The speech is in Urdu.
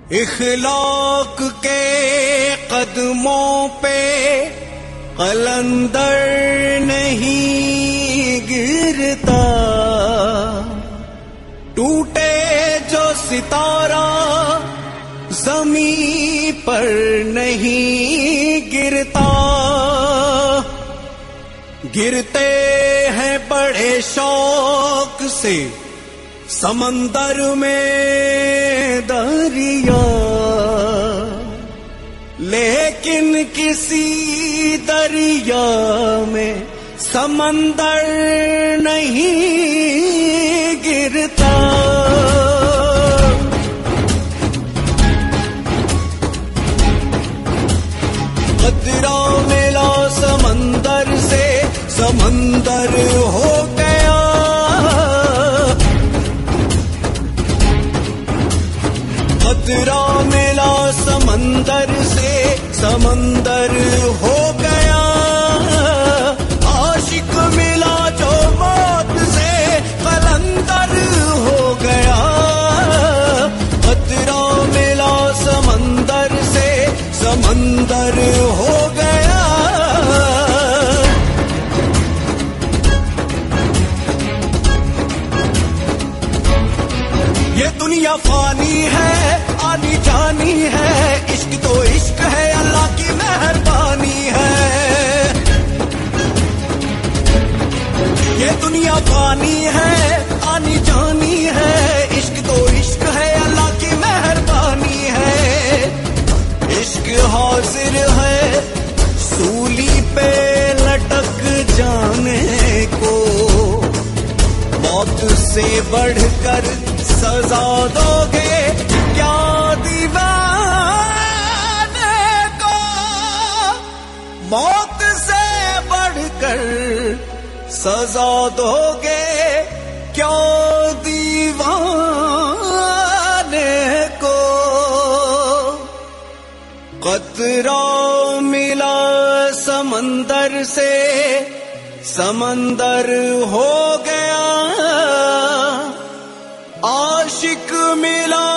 اخلاق کے قدموں پہ قلندر نہیں گرتا، ٹوٹے جو ستارہ زمین پر نہیں گرتا، گرتے ہیں بڑے شوق سے سمندر میں دریا، لیکن کسی دریا میں سمندر نہیں گرتا۔ قطرہ ملا سمندر سے سمندر ہو گیا، قطرہ ملا سمندر سے سمندر ہو گیا، عاشق ملا جو موت سے قلندر ہو گیا، قطرہ ملا سمندر سے سمندر ہو گیا۔ یہ دنیا فانی ہے، آنی جانی ہے، عشق تو عشق ہے، اللہ کی مہربانی ہے۔ یہ دنیا فانی ہے، آنی جانی ہے، عشق تو عشق ہے، اللہ کی مہربانی ہے۔ عشق حاضر ہے سولی پہ لٹک جانے کو، موت سے بڑھ کر سزا دو گے کیا دیوانے کو، موت سے بڑھ کر سزا دو گے کیا دیوانے کو۔ قطرہ ملا سمندر سے سمندر ہو گیا، عاشق ملا